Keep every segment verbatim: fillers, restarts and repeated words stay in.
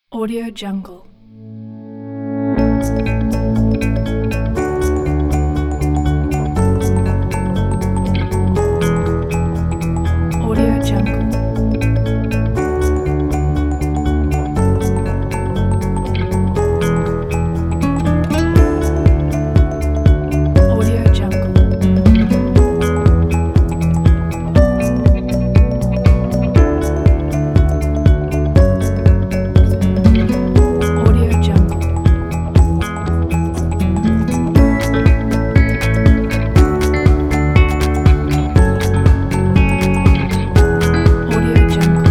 Audio Jungle. Audio Jungle. Audio Jungle. Audio Jungle. Audio Jungle.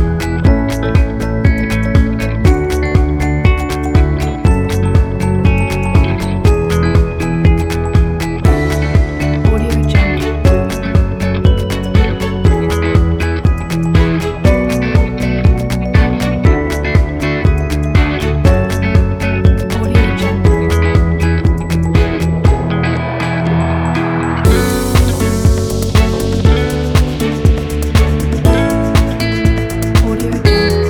Audio Jungle. Audio Jungle. Audio Jungle.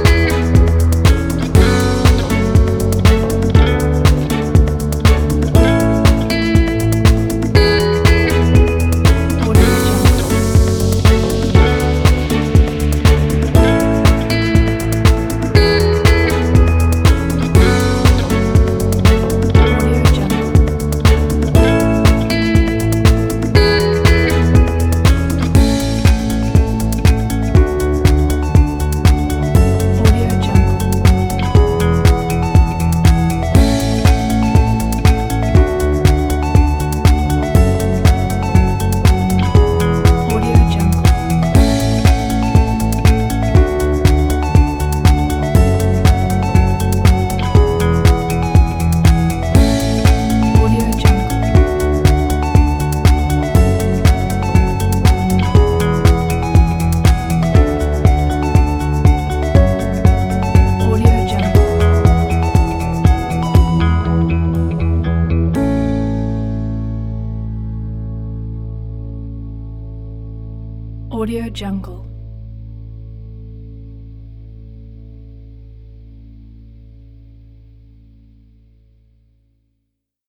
Audio Jungle. Audio Jungle. Audio Jungle. Audio Jungle. Audio Jungle. Audio Jungle. Audio Jungle.